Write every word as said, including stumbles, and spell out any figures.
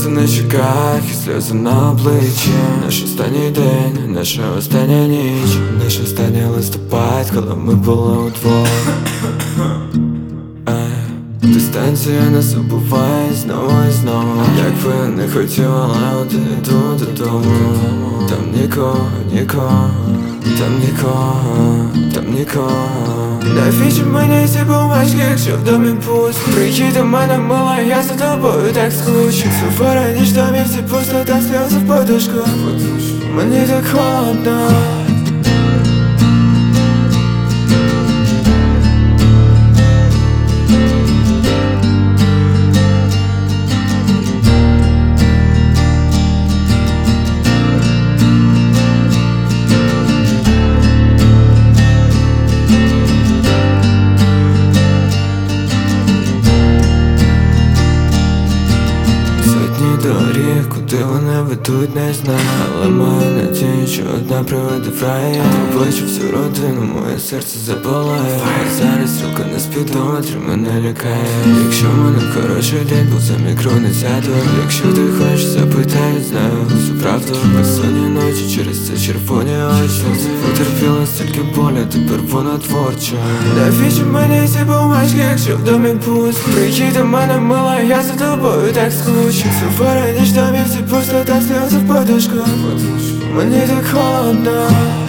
сльози на щоках і сльози на обличчі. Наш останній день, наша остання ніч, наш останній листопад, коли ми були удвох. Дистанція нас убиває знову і знову. Як би не хотіла, але один іду додому. Там нікого, нікого, там нікого, там нікого. Навіщо мені ці бумажки, якщо в домі пусто? Приїдь до мене, мила, я за тобою так скучу. Сувора ніч в домі, всі пусто, та сльози в подушку. Мені так холодно. Доріг, куди вони ведуть, не знаю. Але маю надію, що одна приведе в рай. Я обличу всю родину, моє серце заболає. А зараз рука на спідометрі мене лякає. Якщо в мене хороший день, бо за мікро не сяду. Якщо ти хочеш, запитай, знаю всю правду. Безсонні ночі через це червоні очі. Потерпіла стільки болю, тепер вона творча. Навіщо мені ці бумажки, якщо в домі пусто? Приїдь до мене, мила, я за тобою так скучу. Сувора ніч в домі, всі пусто, та сльози в подушку. Мені так холодно.